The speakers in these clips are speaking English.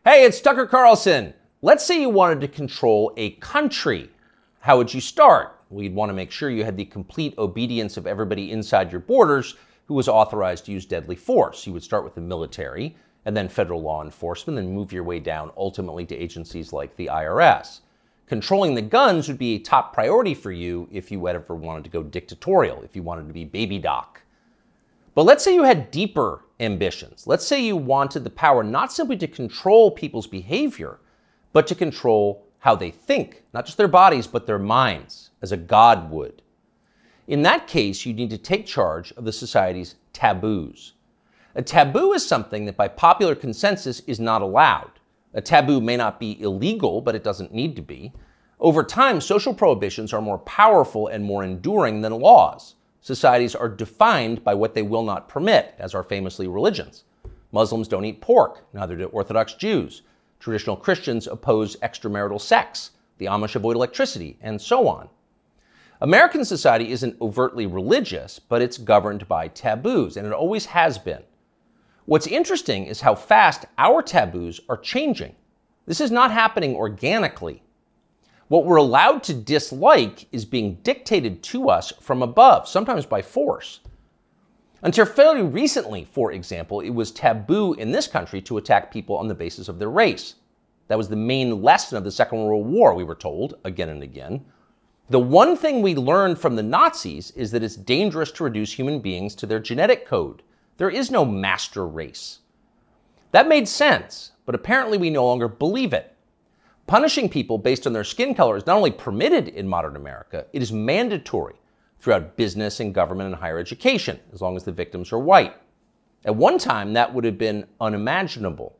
Hey, it's Tucker Carlson. Let's say you wanted to control a country. How would you start? Well, you'd want to make sure you had the complete obedience of everybody inside your borders who was authorized to use deadly force. You would start with the military and then federal law enforcement, and move your way down ultimately to agencies like the IRS. Controlling the guns would be a top priority for you if you ever wanted to go dictatorial, if you wanted to be baby doc. But let's say you had deeper ambitions. Let's say you wanted the power not simply to control people's behavior, but to control how they think, not just their bodies, but their minds, as a god would. In that case, you need to take charge of the society's taboos. A taboo is something that by popular consensus is not allowed. A taboo may not be illegal, but it doesn't need to be. Over time, social prohibitions are more powerful and more enduring than laws. Societies are defined by what they will not permit, as are famously religions. Muslims don't eat pork, neither do Orthodox Jews. Traditional Christians oppose extramarital sex. The Amish avoid electricity, and so on. American society isn't overtly religious, but it's governed by taboos, and it always has been. What's interesting is how fast our taboos are changing. This is not happening organically. What we're allowed to dislike is being dictated to us from above, sometimes by force. Until fairly recently, for example, it was taboo in this country to attack people on the basis of their race. That was the main lesson of the Second World War, we were told again and again. The one thing we learned from the Nazis is that it's dangerous to reduce human beings to their genetic code. There is no master race. That made sense, but apparently we no longer believe it. Punishing people based on their skin color is not only permitted in modern America, it is mandatory throughout business and government and higher education, as long as the victims are white. At one time, that would have been unimaginable.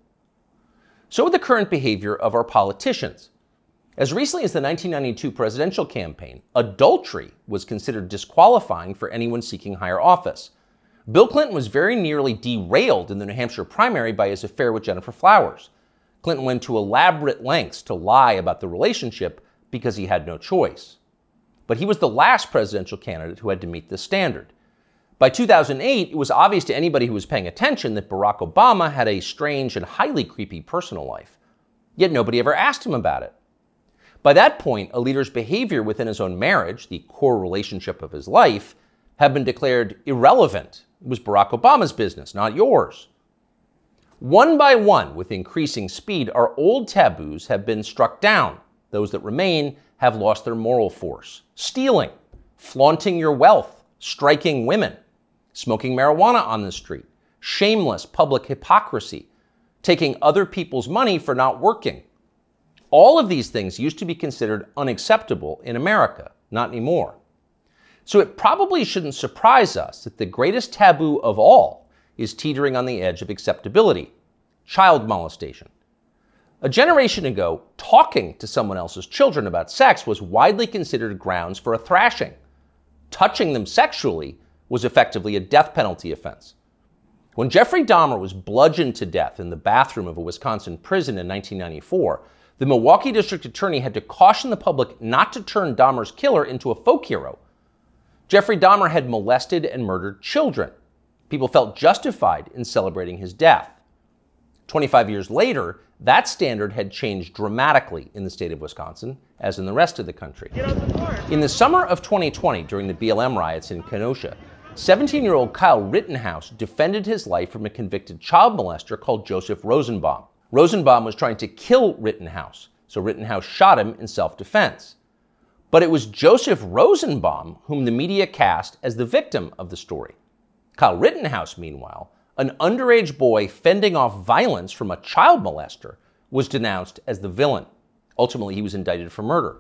So with the current behavior of our politicians. As recently as the 1992 presidential campaign, adultery was considered disqualifying for anyone seeking higher office. Bill Clinton was very nearly derailed in the New Hampshire primary by his affair with Gennifer Flowers. Clinton went to elaborate lengths to lie about the relationship because he had no choice. But he was the last presidential candidate who had to meet this standard. By 2008, it was obvious to anybody who was paying attention that Barack Obama had a strange and highly creepy personal life. Yet nobody ever asked him about it. By that point, a leader's behavior within his own marriage, the core relationship of his life, had been declared irrelevant. It was Barack Obama's business, not yours. One by one, with increasing speed, our old taboos have been struck down. Those that remain have lost their moral force. Stealing, flaunting your wealth, striking women, smoking marijuana on the street, shameless public hypocrisy, taking other people's money for not working. All of these things used to be considered unacceptable in America, not anymore. So it probably shouldn't surprise us that the greatest taboo of all is teetering on the edge of acceptability: child molestation. A generation ago, talking to someone else's children about sex was widely considered grounds for a thrashing. Touching them sexually was effectively a death penalty offense. When Jeffrey Dahmer was bludgeoned to death in the bathroom of a Wisconsin prison in 1994, the Milwaukee district attorney had to caution the public not to turn Dahmer's killer into a folk hero. Jeffrey Dahmer had molested and murdered children. People felt justified in celebrating his death. 25 years later, that standard had changed dramatically in the state of Wisconsin, as in the rest of the country. In the summer of 2020, during the BLM riots in Kenosha, 17-year-old Kyle Rittenhouse defended his life from a convicted child molester called Joseph Rosenbaum. Rosenbaum was trying to kill Rittenhouse, so Rittenhouse shot him in self-defense. But it was Joseph Rosenbaum whom the media cast as the victim of the story. Kyle Rittenhouse, meanwhile, an underage boy fending off violence from a child molester, was denounced as the villain. Ultimately, he was indicted for murder.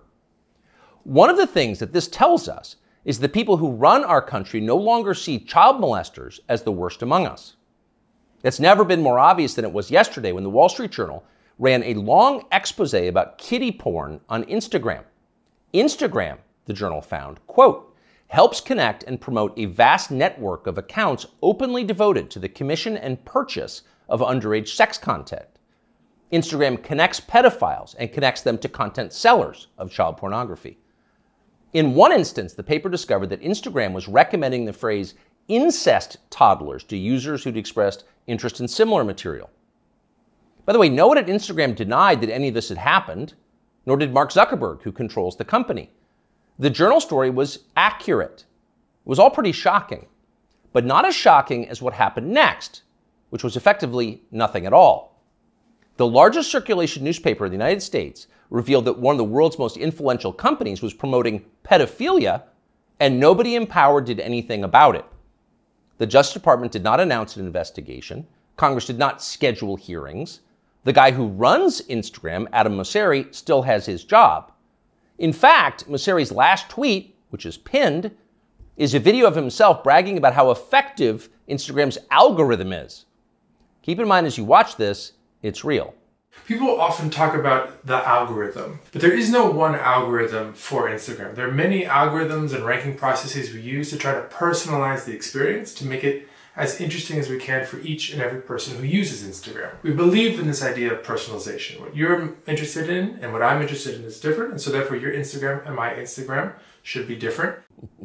One of the things that this tells us is the people who run our country no longer see child molesters as the worst among us. It's never been more obvious than it was yesterday when the Wall Street Journal ran a long expose about kiddie porn on Instagram. Instagram, the journal found, quote, helps connect and promote a vast network of accounts openly devoted to the commission and purchase of underage sex content. Instagram connects pedophiles and connects them to content sellers of child pornography. In one instance, the paper discovered that Instagram was recommending the phrase incest toddlers to users who'd expressed interest in similar material. By the way, no one at Instagram denied that any of this had happened, nor did Mark Zuckerberg, who controls the company. The Journal story was accurate. It was all pretty shocking, but not as shocking as what happened next, which was effectively nothing at all. The largest circulation newspaper in the United States revealed that one of the world's most influential companies was promoting pedophilia, and nobody in power did anything about it. The Justice Department did not announce an investigation. Congress did not schedule hearings. The guy who runs Instagram, Adam Mosseri, still has his job. In fact, Mosseri's last tweet, which is pinned, is a video of himself bragging about how effective Instagram's algorithm is. Keep in mind as you watch this, it's real. People often talk about the algorithm, but there is no one algorithm for Instagram. There are many algorithms and ranking processes we use to try to personalize the experience to make it as interesting as we can for each and every person who uses Instagram. We believe in this idea of personalization. What you're interested in and what I'm interested in is different, and so therefore your Instagram and my Instagram should be different.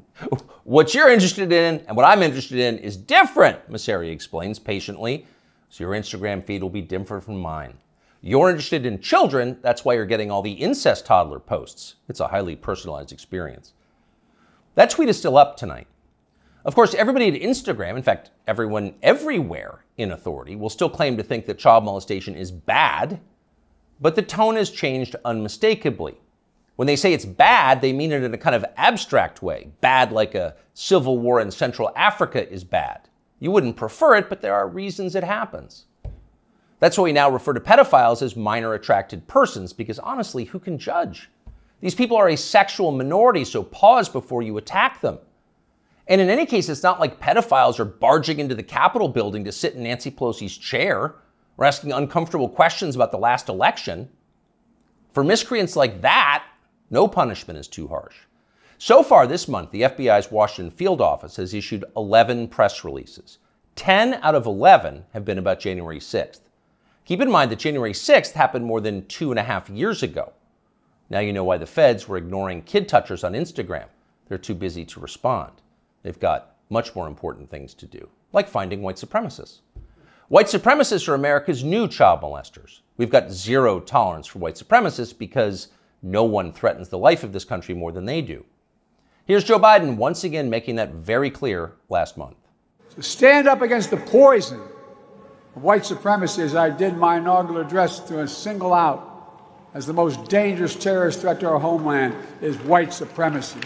What you're interested in and what I'm interested in is different, Mosseri explains patiently. So your Instagram feed will be different from mine. You're interested in children, that's why you're getting all the incest toddler posts. It's a highly personalized experience. That tweet is still up tonight. Of course, everybody at Instagram, in fact, everyone everywhere in authority, will still claim to think that child molestation is bad, but the tone has changed unmistakably. When they say it's bad, they mean it in a kind of abstract way. Bad like a civil war in Central Africa is bad. You wouldn't prefer it, but there are reasons it happens. That's why we now refer to pedophiles as minor attracted persons, because honestly, who can judge? These people are a sexual minority, so pause before you attack them. And in any case, it's not like pedophiles are barging into the Capitol building to sit in Nancy Pelosi's chair or asking uncomfortable questions about the last election. For miscreants like that, no punishment is too harsh. So far this month, the FBI's Washington field office has issued 11 press releases. 10 out of 11 have been about January 6th. Keep in mind that January 6th happened more than 2.5 years ago. Now you know why the feds were ignoring kid touchers on Instagram. They're too busy to respond. They've got much more important things to do, like finding white supremacists. White supremacists are America's new child molesters. We've got zero tolerance for white supremacists because no one threatens the life of this country more than they do. Here's Joe Biden once again making that very clear last month. To stand up against the poison of white supremacy, as I did my inaugural address, to single out as the most dangerous terrorist threat to our homeland is white supremacy.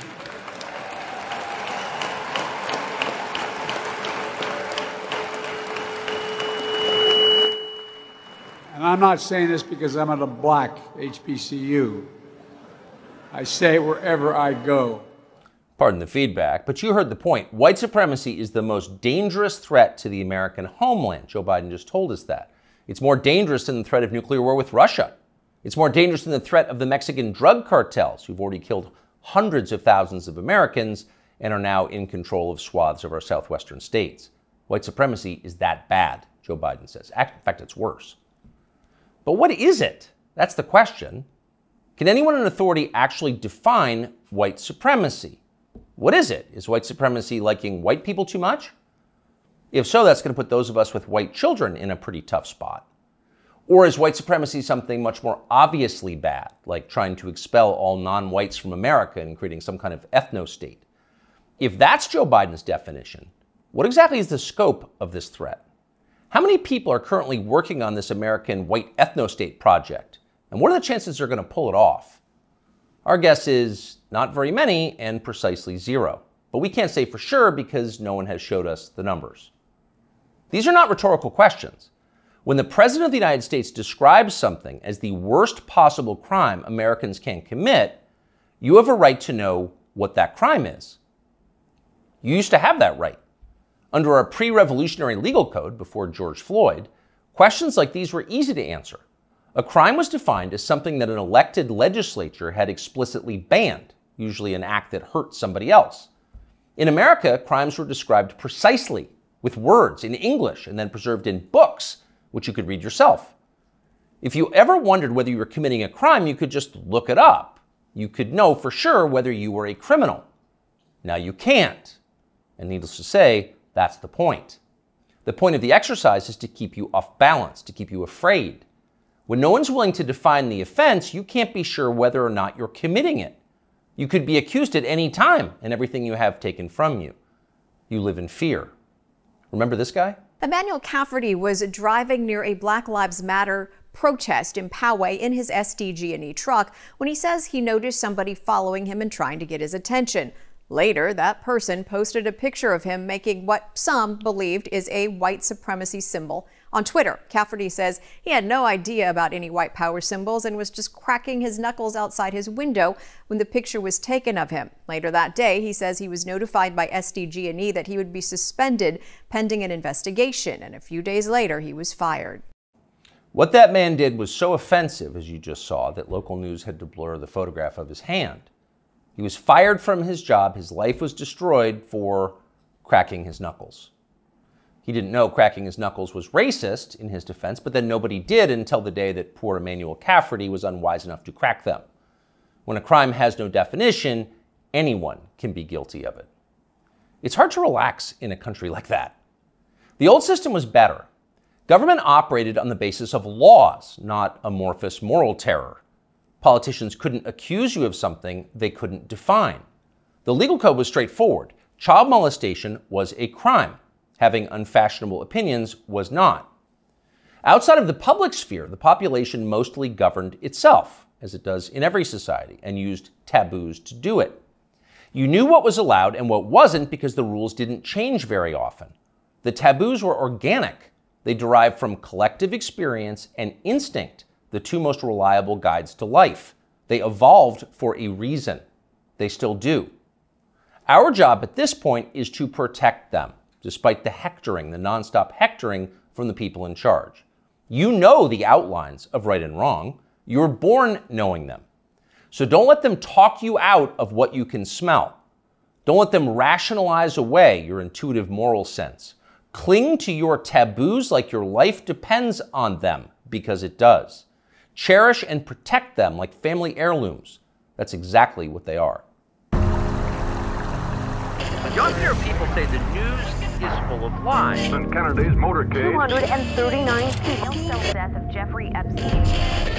And I'm not saying this because I'm at a black HBCU. I say it wherever I go. Pardon the feedback, but you heard the point. White supremacy is the most dangerous threat to the American homeland. Joe Biden just told us that. It's more dangerous than the threat of nuclear war with Russia. It's more dangerous than the threat of the Mexican drug cartels, who've already killed hundreds of thousands of Americans and are now in control of swaths of our southwestern states. White supremacy is that bad, Joe Biden says. In fact, it's worse. But what is it? That's the question. Can anyone in authority actually define white supremacy? What is it? Is white supremacy liking white people too much? If so, that's going to put those of us with white children in a pretty tough spot. Or is white supremacy something much more obviously bad, like trying to expel all non-whites from America and creating some kind of ethno-state? If that's Joe Biden's definition, what exactly is the scope of this threat? How many people are currently working on this American white ethno-state project? And what are the chances they're going to pull it off? Our guess is not very many and precisely zero. But we can't say for sure because no one has showed us the numbers. These are not rhetorical questions. When the President of the United States describes something as the worst possible crime Americans can commit, you have a right to know what that crime is. You used to have that right. Under our pre-revolutionary legal code before George Floyd, questions like these were easy to answer. A crime was defined as something that an elected legislature had explicitly banned, usually an act that hurt somebody else. In America, crimes were described precisely, with words in English and then preserved in books, which you could read yourself. If you ever wondered whether you were committing a crime, you could just look it up. You could know for sure whether you were a criminal. Now you can't. And needless to say, that's the point. The point of the exercise is to keep you off balance, to keep you afraid. When no one's willing to define the offense, you can't be sure whether or not you're committing it. You could be accused at any time and everything you have taken from you. You live in fear. Remember this guy? Emmanuel Cafferty was driving near a Black Lives Matter protest in Poway in his SDG&E truck when he says he noticed somebody following him and trying to get his attention. Later, that person posted a picture of him making what some believed is a white supremacy symbol on Twitter. Cafferty says he had no idea about any white power symbols and was just cracking his knuckles outside his window when the picture was taken of him. Later that day, he says he was notified by SDG&E that he would be suspended pending an investigation, and a few days later, he was fired. What that man did was so offensive, as you just saw, that local news had to blur the photograph of his hand. He was fired from his job. His life was destroyed for cracking his knuckles. He didn't know cracking his knuckles was racist, in his defense, but then nobody did until the day that poor Emmanuel Cafferty was unwise enough to crack them. When a crime has no definition, anyone can be guilty of it. It's hard to relax in a country like that. The old system was better. Government operated on the basis of laws, not amorphous moral terror. Politicians couldn't accuse you of something they couldn't define. The legal code was straightforward. Child molestation was a crime. Having unfashionable opinions was not. Outside of the public sphere, the population mostly governed itself, as it does in every society, and used taboos to do it. You knew what was allowed and what wasn't because the rules didn't change very often. The taboos were organic. They derived from collective experience and instinct, the two most reliable guides to life. They evolved for a reason. They still do. Our job at this point is to protect them, despite the hectoring, the nonstop hectoring from the people in charge. You know the outlines of right and wrong. You're born knowing them. So don't let them talk you out of what you can smell. Don't let them rationalize away your intuitive moral sense. Cling to your taboos like your life depends on them, because it does. Cherish and protect them like family heirlooms. That's exactly what they are. Younger people say the news is full of lies. In Kennedy's motorcade. 239 people. Death of Jeffrey Epstein.